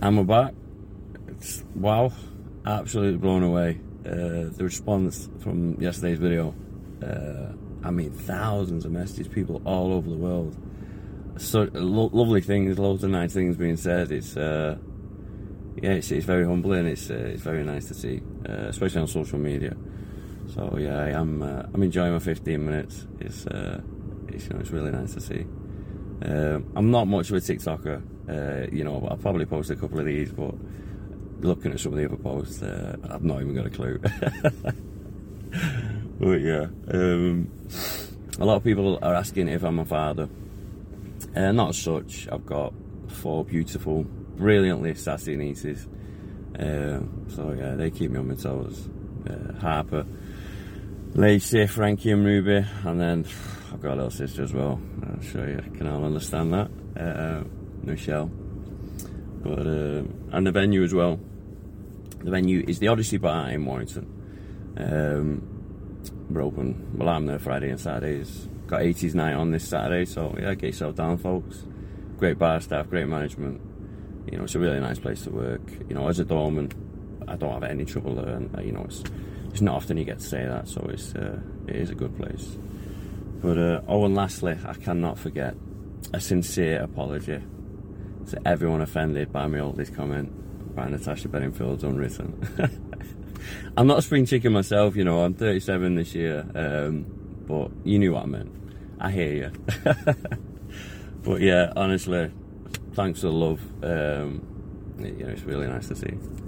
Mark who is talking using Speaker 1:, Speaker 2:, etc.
Speaker 1: And we're back. Wow, absolutely blown away. The response from yesterday's video. I mean, thousands of messages, people all over the world. So lovely things, loads of nice things being said. It's it's very humbling. It's very nice to see, especially on social media. So yeah, I'm enjoying my 15 minutes. It's really nice to see. I'm not much of a TikToker. I'll probably post a couple of these, but looking at some of the other posts, I've not even got a clue. But yeah, a lot of people are asking if I'm a father. Not as such. I've got 4 beautiful, brilliantly sassy nieces. So yeah, they keep me on my toes. Harper, Lacey, Frankie and Ruby, and then I've got a little sister as well. I'm sure you can all understand that. Michelle. But and the venue as well. The venue is the Odyssey Bar in Warrington. We're open. Well, I'm there Friday and Saturdays. Got 80s night on this Saturday, so yeah, get yourself down, folks. Great bar staff, great management. It's a really nice place to work. As a doorman, I don't have any trouble there, and it's not often you get to say that, so it is a good place. But and lastly, I cannot forget a sincere apology to everyone offended by my oldest comment by Natasha Bedingfield's Unwritten. I'm not a spring chicken myself, I'm 37 this year, but you knew what I meant. I hear you. But yeah, honestly, thanks for the love. It's really nice to see.